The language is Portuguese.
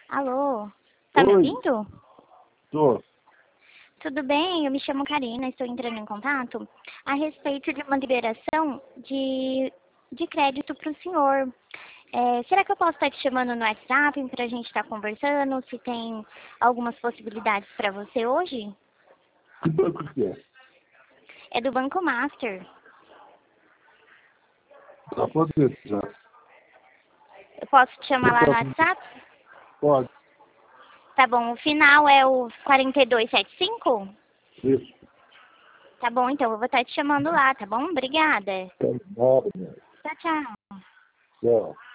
Alô? Tá me Oi, ouvindo? tô. Tudo bem? Eu me chamo Karina, estou entrando em contato a respeito de uma liberação de crédito para o senhor. Será que eu posso estar te chamando no WhatsApp para a gente estar conversando? Se tem algumas possibilidades para você hoje? Que banco que é? É do Banco Master. Tá podendo já. Eu posso te chamar lá no Tá, WhatsApp? pode. Tá bom, o final é o 4275? Isso. Tá bom, então eu vou estar te chamando lá, tá bom? Obrigada. Tá nada, né? Tchau, tchau. Tchau.